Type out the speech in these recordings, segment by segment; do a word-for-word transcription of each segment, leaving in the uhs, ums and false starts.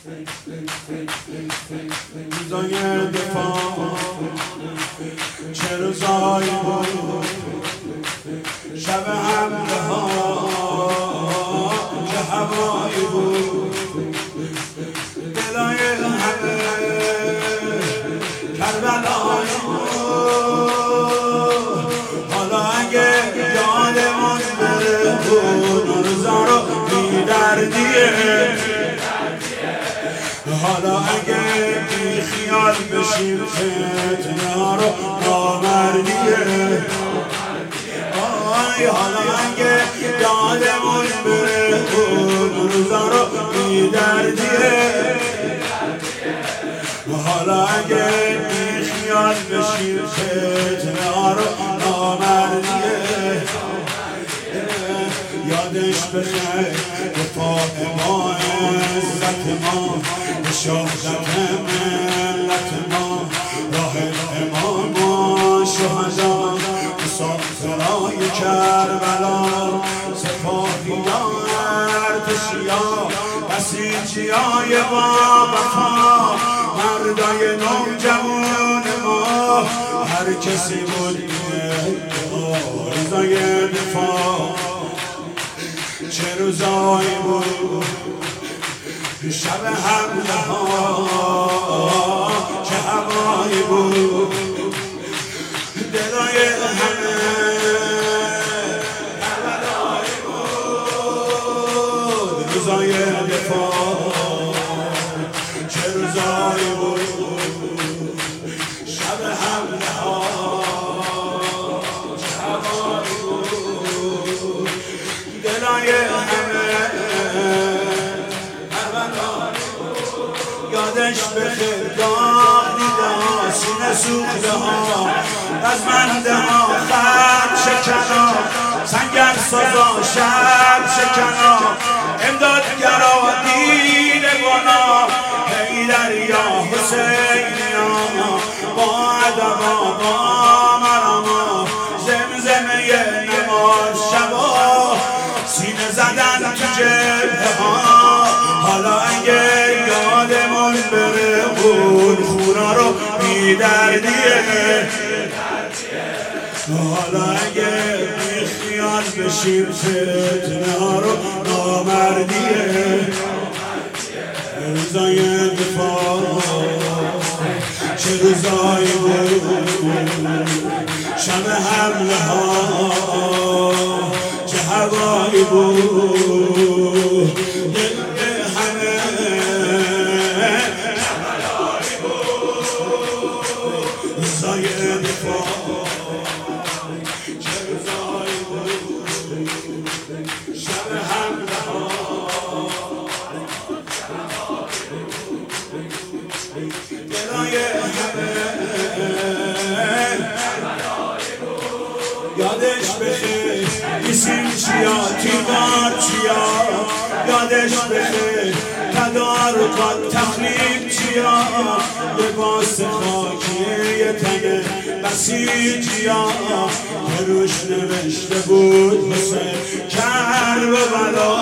روزای دفاع چه روزایی بود، شب حمله ها چه هوایی بود، دلای همه کربلایی بود. حالا اگه یادمون بره اون روزا رو بی دردیه، حالا اگه بی خیال بشیم فتنه ها رو نامردیه. آی حالا اگه یادمون بره اون روزا رو بی دردیه، حالا اگه بی خیال بشیم فتنه ها رو نامردیه. یادش بخیر دفاع ما، عزت ما، شهادت ملت ما، راه امام و شهدا، مسافرای کربلا، سپاهیان ارتشیا، بسیجیای با وفا، مردای نوجوان ما، هر کسی بود روزای دفاع چه روزایی بود، شب حمله ها چه هوایی بود، دلای همه کربلایی بود. روزای دفاع چه روزایی بود، شب حمله ها چه هوایی بود، دلای همه یادش بخیر گاه دیده ها، سینه سوخته ها، رزمنده ها، خط شکنا، سنگر سازا، شب شکنا، امدادگرا، دیدگانا، حیدر یا حسینیا، با ادبا با مرما، زمزمه نماز شبا، سینه زدن تو جبهه ها. حالا اگه یادمون بره اون خونا رو بی دردیه، حالا اگه بی خیال بشیم فتنه ها رو نامردیه. روزای دفاع چه روزایی بود، شب حمله ها چه هوایی بود، دل همه کربلایی بود. روزای دفاع چه روزایی بود، شب حمله ها دلای همه کربلایی بود. یادش بخیر بیسیم چیا، تیمار چیا، یادش بخیر تدارکات تخریب چیا، لباس خاکی تنه بسیجیا که روش نوشته بود حسین کربلا.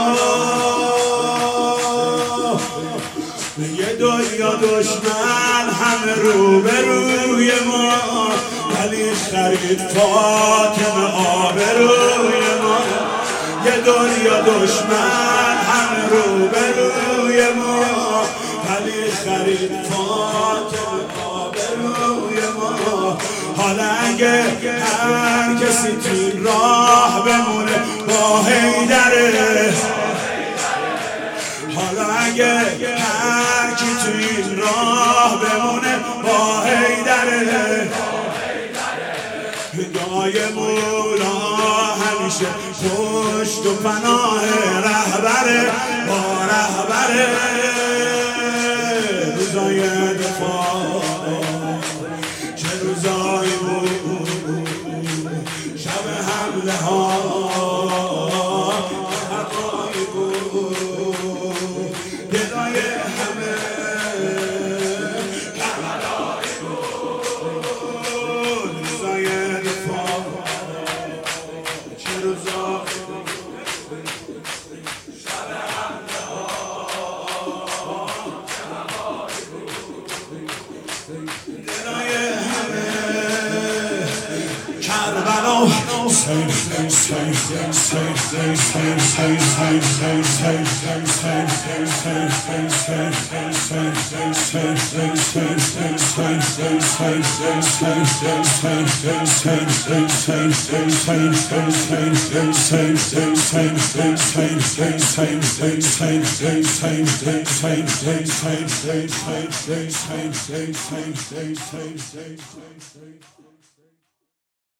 یه دنیا دشمن همه رو به روی ما، ولی خرید فاطمه آبروی ما. یه دنیا دشمن همه رو به روی ما، ولی خرید فاطمه آبروی ما. حالا اگه هر کسی توی راه بمونه با حیدره، حالا اگه هر کی تو این راه بمونه با حیدره، هدای مولا همیشه پشت و پناه رهبره با رهبره. روزای دفاع چه روزایی بود، شب حمله ها هوایی بود، دلای همه کربلایی بود. روزای دفاع چه روزایی بود، شب حمله ها Same, same, same, same, same, same, same, same, same.